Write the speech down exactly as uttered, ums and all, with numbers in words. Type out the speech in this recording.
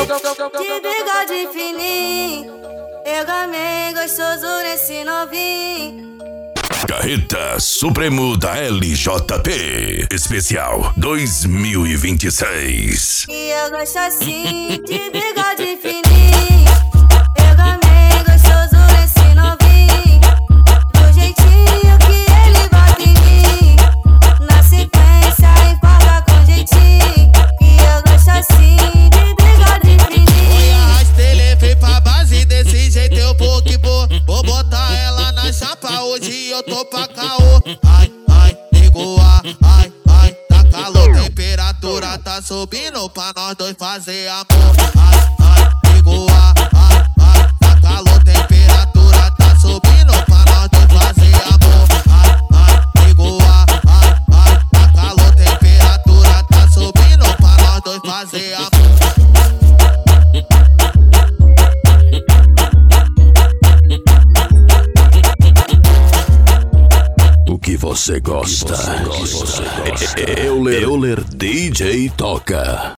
de bigode fininho, pega bem gostoso nesse novinho. Carreta Supremo da L J P Especial dois mil e vinte e seis. E eu gosto assim de bigode fininho, pega bem gostoso nesse novinho, do jeitinho que ele bate em mim, na sequência empolga com jeitinho. E eu gosto assim de bigode fininho. Oi, arrasta ele, vem pra base, desse jeito eu vou que vou. Vou botar ela na chapa, hoje eu tô pra caô. Ai, ai, ligou a, ai, ai, tá calor, temperatura tá subindo pra nós dois fazer amor. Ai, ai, ligou a, ai, ai, tá calor, temperatura tá subindo pra nós dois fazer amor. Ai, ai, ligou a, ai, ai, tá calor, temperatura tá subindo pra nós dois fazer amor. O que você gosta? Euler, Euler D J toca.